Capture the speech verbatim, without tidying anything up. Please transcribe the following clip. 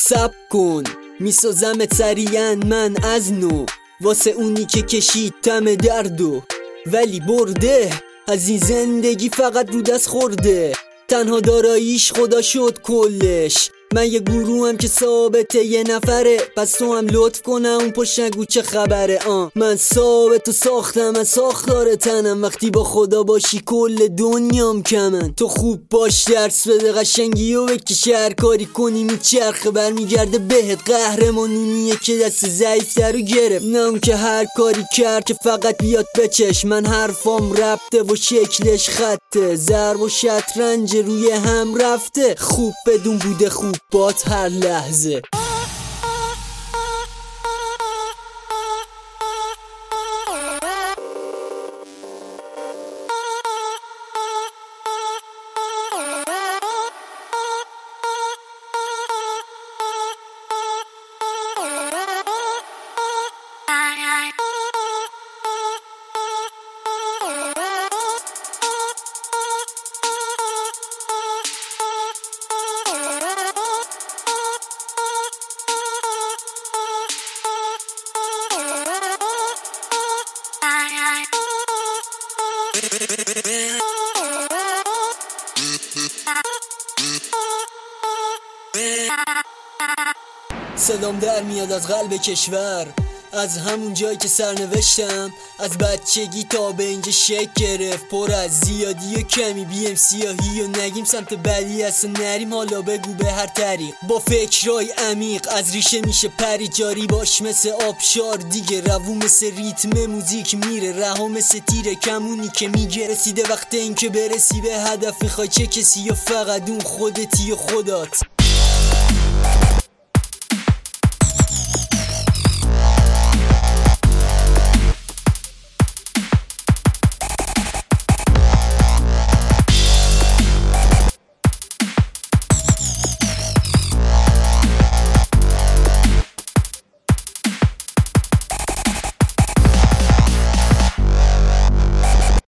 سب کن میسازمت سریعا من از نو، واسه اونی که کشید تم دردو. ولی برده از این زندگی فقط رو دست خورده، تنها داراییش خدا شد کلش. من یه گروه هم که ثابته یه نفره، پس تو هم لطف کنم اون پشت نگو چه خبره. آن من ثابت و ساختم، من ساختار تنم، وقتی با خدا باشی کل دنیام کمن. تو خوب باش درس بده قشنگی و بکش، هر کاری کنی میچرخه برمیگرده بهت. قهرمانونیه که دست ضعیفتر رو گرفت، نه اون که هر کاری کرد که فقط بیاد بچش. من حرفام ربطه و شکلش خطه، ضرب و شطرنج روی هم رفته. خوب بدون بوده خوب بات هر لحظه. صدام در میاد از قلب کشور، از همون جایی که سرنوشتم از بچگی تا به اینجا شک گرفت. پر از زیادی و کمی، بیم سیاهی و نگیم سمت بدی است و نریم، حالا بگو به هر طریق. با فکرای عمیق از ریشه میشه پری، جاری باش مثل آبشار دیگه، روون مثل ریتم موزیک میره، رها مثل تیر کمونی که میگه. رسیده وقت این که برسی به هدف، میخوای چه کسی یا فقط اون خودتی و خدات.